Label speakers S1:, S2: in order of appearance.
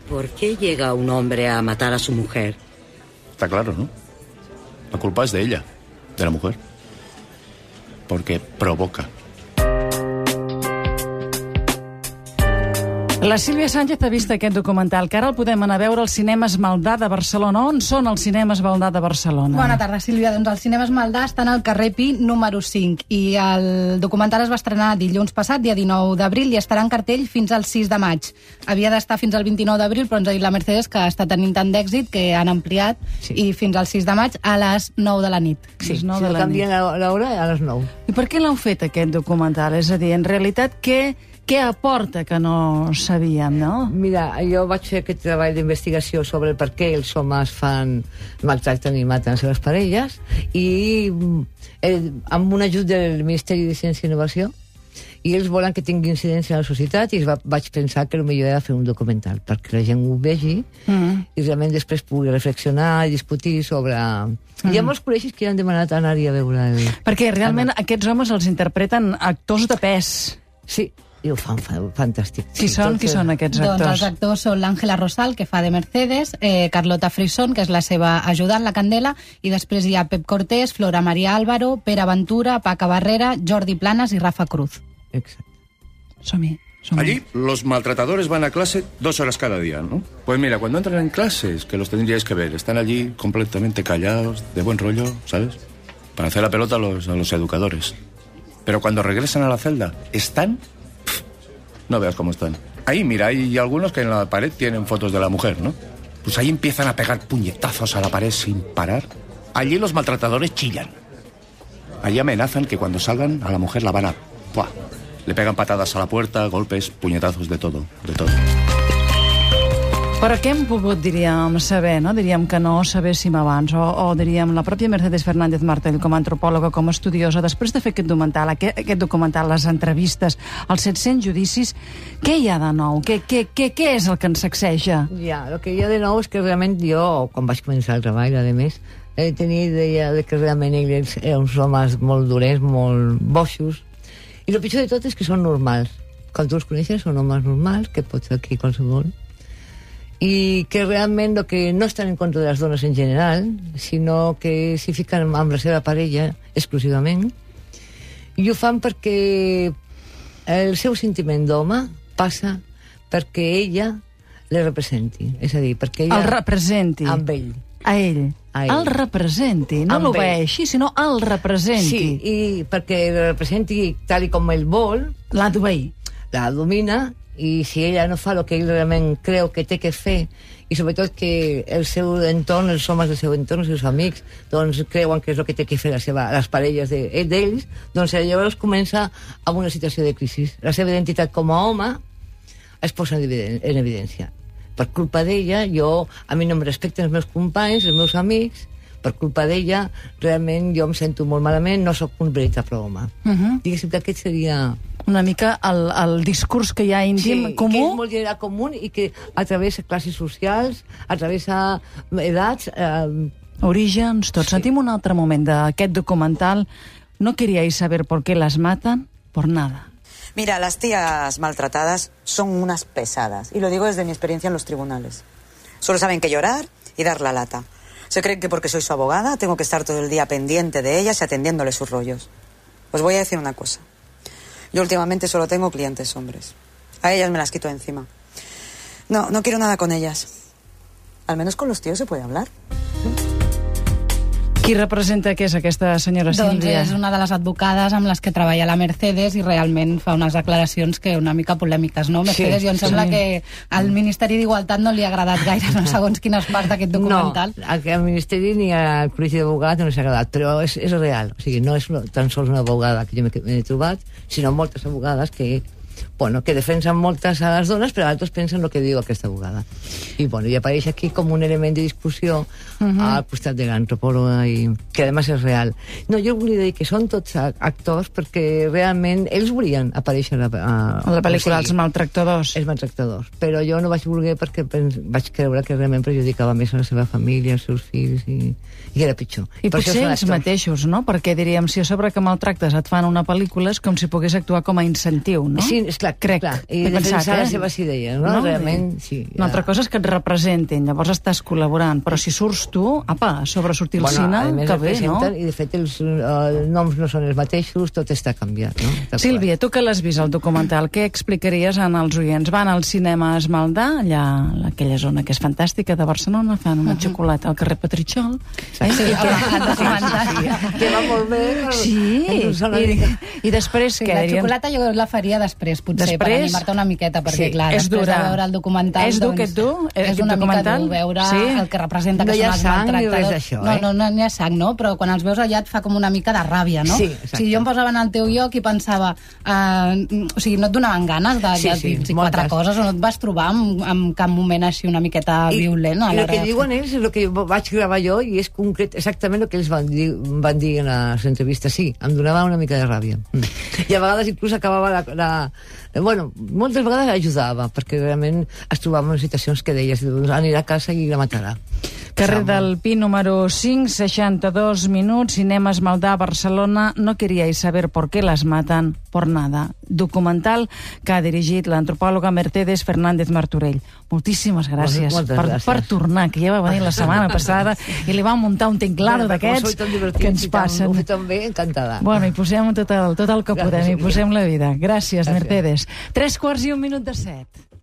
S1: ¿Por qué llega un hombre a matar a su mujer?
S2: Está claro, ¿no? La culpa es de ella, de la mujer. Porque provoca.
S3: La Sílvia Sánchez ha vist aquest documental, que ara el podem anar a veure als cinemes Maldà de Barcelona. On són els cinemes Maldà de Barcelona?
S4: Bona tarda, Sílvia. Doncs els cinemes Maldà estan al carrer Pi número 5 i el documental es va estrenar dilluns passat, dia 19 d'abril, i estarà en cartell fins al 6 de maig. Havia d'estar fins al 29 d'abril, però ens ha dit la Mercedes que està tenint tant d'èxit que han ampliat i fins al 6 de maig a les 9 de la nit.
S5: Sí, si no canvien l'hora a les 9.
S3: I per què l'heu fet, aquest documental? És a dir, en realitat, què aporta que no sabíem, no?
S5: Mira, jo vaig fer aquest treball d'investigació sobre per què els homes maltracten i maten les seves parelles i amb un ajut del Ministeri de Ciència i Innovació, i ells volen que tingui incidència a la societat, i vaig pensar que el millor era fer un documental perquè la gent ho vegi i realment després pugui reflexionar i discutir sobre... Hi ha molts col·legis que han demanat anar-hi a veure...
S3: Perquè realment aquests homes els interpreten actors de pes.
S5: Sí, i ho fan fantàstic.
S3: Qui són aquests actors?
S4: Doncs els actors són l'Àngela Rosal, que fa de Mercedes, Carlota Frisón, que és la seva ajudant, la Candela, i després hi ha Pep Cortés, Flora María Álvaro, Pere Ventura, Paca Barrera, Jordi Planas y Rafa Cruz.
S5: Exacto.
S3: Som-hi.
S2: Allí los maltratadores van a clase 2 horas cada día, ¿no? Pues mira, cuando entran en clases, que los tendríais que ver, están allí completamente callados, de buen rollo, ¿sabes? Para hacer la pelota a los educadores. Pero cuando regresan a la celda, están... No veas cómo están. Ahí, mira, hay algunos que en la pared tienen fotos de la mujer, ¿no? Pues ahí empiezan a pegar puñetazos a la pared sin parar. Allí los maltratadores chillan. Allí amenazan que cuando salgan a la mujer la van a... ¡Puah! Le pegan patadas a la puerta, golpes, puñetazos, de todo, de todo.
S3: Però què hem pogut, diríem, saber, no? Diríem que no sabéssim abans, o diríem la pròpia Mercedes Fernández Martel, com a antropòloga, com a estudiosa, després de fer aquest documental, les entrevistes, els 700 judicis, què hi ha de nou? Què és el que ens sacseja?
S5: Ja, el que hi ha de nou és que realment jo, quan vaig començar el treball, a més, tenia idea de que realment ells eren uns homes molt dolents, molt boixos, i el pitjor de tot és que són normals. Quan tu els coneixes, són homes normals, que pot ser aquí qualsevol, i que realment que no estan en contra de les dones en general, sinó que s'hi fiquen amb la seva parella exclusivament, i ho fan perquè el seu sentiment d'home passa perquè ella le representi, és a dir, perquè ella...
S3: El representi.
S5: Amb ell.
S3: A ell. El representi, no l'obeeixi, sinó el representi.
S5: Sí, i perquè el representi tal com ell vol...
S3: L'ha d'obeir.
S5: La domina, i si ella no fa el que ell realment creu que té que fer, i sobretot que el seu entorn, els homes del seu entorn, els seus amics, doncs creuen que és el que té que fer les parelles d'ells, doncs llavors comença amb una situació de crisi. La seva identitat com a home es posa en evidència. Per culpa d'ella, a mi no em respecten els meus companys, els meus amics, per culpa d'ella, realment jo em sento molt malament, no sóc un veritable home. Diguéssim que aquest seria...
S3: Una mica el discurs que hi ha íntim, comú.
S5: Que és molt general comú i que atravessa classes socials, atravessa edats...
S3: Orígens, tots. Sentim un altre moment d'aquest documental. No queríais saber por qué las matan, por nada.
S6: Mira, las tías maltratadas son unas pesadas, y lo digo desde mi experiencia en los tribunales. Solo saben que llorar y dar la lata. Se creen que porque soy su abogada tengo que estar todo el día pendiente de ellas y atendiéndole sus rollos. Os voy a decir una cosa. Yo últimamente solo tengo clientes hombres. A ellas me las quito encima. No quiero nada con ellas. Al menos con los tíos se puede hablar.
S3: Qui representa què és aquesta senyora Sílvia?
S4: Doncs és una de les advocades amb les que treballa la Mercedes i realment fa unes declaracions que una mica polèmiques, no? Mercedes, jo em sembla que al Ministeri d'Igualtat no li ha agradat gaire, no segons quines parts d'aquest documental.
S5: No, al Ministeri ni al Col·legi d'Advocats no li ha agradat, però és real. O sigui, no és tan sols una abogada que jo m'he trobat, sinó moltes abogades que defensen moltes a les dones, però altres pensen el que diu aquesta abogada. I apareix aquí com un element de discussió al costat de l'antropòloga, i que a més és real. No, jo volia dir que són tots actors perquè realment ells volien aparèixer a
S3: la pel·lícula Els maltractadors.
S5: Els maltractadors. Però jo no vaig voler perquè vaig creure que realment perjudicava més a la seva família, als seus fills, i era pitjor.
S3: I potser ells mateixos, no? Perquè diríem, si a sobre que maltractes et fan una pel·lícula és com si pogués actuar com a incentiu, no?
S5: Sí, esclar,
S3: crec.
S5: I
S3: he pensat,
S5: defensar les seves idees, no? Realment, sí.
S3: Una altra cosa és que et representin, llavors estàs col·laborant, però si surts tu, apa, sobre sortir al cine, que bé, no?
S5: I de fet els noms no són els mateixos, tot està canviat, no?
S3: Sílvia, tu que l'has vist, el documental, què explicaries als oients? Van al cinema a Esmaldà, allà, aquella zona que és fantàstica de Barcelona, fan una xocolata al carrer Petritxol.
S4: Sí, el documental.
S5: Que va molt bé.
S3: Sí, i després què?
S4: La xocolata jo la faria després, potser, per animar-te una miqueta, perquè, clar, després de veure el documental...
S3: És dur aquest dur?
S4: És una mica dur veure el que representa que són els maltractadors. No hi ha sang, no? Però quan els veus allà et fa com una mica de ràbia, no?
S5: Sí,
S4: o sigui, jo em posava en el teu lloc i pensava... O sigui, no et donaven ganes de dir quatre coses, o no et vas trobar en cap moment així una miqueta violent?
S5: I el que diuen ells és el que vaig gravar jo i és concret, exactament el que ells van dir en les entrevistes. Sí, em donava una mica de ràbia. I a vegades inclús acabava bueno, moltes vegades ajudava, perquè realment es trobava en situacions que deies, anirà a casa i la matarà.
S3: Carrer del Pi, número 5, 62 minuts, Cinema Esmaldà, Barcelona. No queríais saber por qué las matan por nada. Documental que ha dirigit l'antropòloga Mercedes Fernández Martorell. Moltíssimes gràcies, per tornar, que ja va venir la setmana passada i li vam muntar un tinglado d'aquests que ens passen.
S5: Ho he fet bé, encantada.
S3: Bueno, hi posem tot el que podem, hi posem la vida. Gràcies, Mercedes. 3:15 de 7.